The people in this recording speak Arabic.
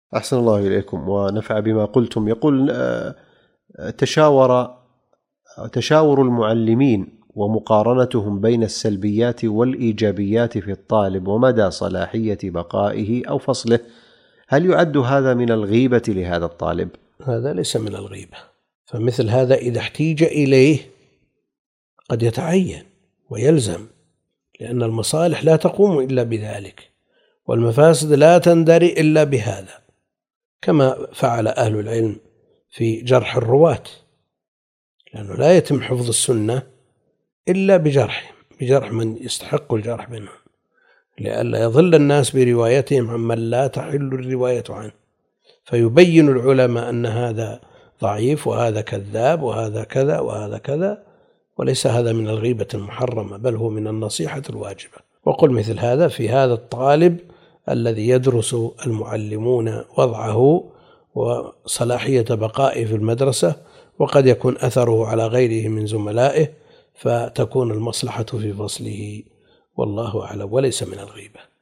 أحسن الله إليكم ونفع بما قلتم. يقول تشاور المعلمين ومقارنتهم بين السلبيات والإيجابيات في الطالب ومدى صلاحية بقائه أو فصله، هل يعد هذا من الغيبة لهذا الطالب؟ هذا ليس من الغيبة، فمثل هذا إذا احتيج إليه قد يتعين ويلزم، لأن المصالح لا تقوم إلا بذلك، والمفاسد لا تندرئ إلا بهذا، كما فعل أهل العلم في جرح الرواة، لأنه لا يتم حفظ السنة إلا بجرح من يستحق الجرح منهم، لئلا يضل الناس بروايتهم عمن لا تحل الرواية عنه، فيبين العلماء أن هذا ضعيف وهذا كذاب وهذا كذا وهذا كذا، وليس هذا من الغيبة المحرمة، بل هو من النصيحة الواجبة. وقل مثل هذا في هذا الطالب الذي يدرس المعلمون وضعه وصلاحية بقائه في المدرسة، وقد يكون أثره على غيره من زملائه، فتكون المصلحة في فصله، والله أعلم، وليس من الغيبة.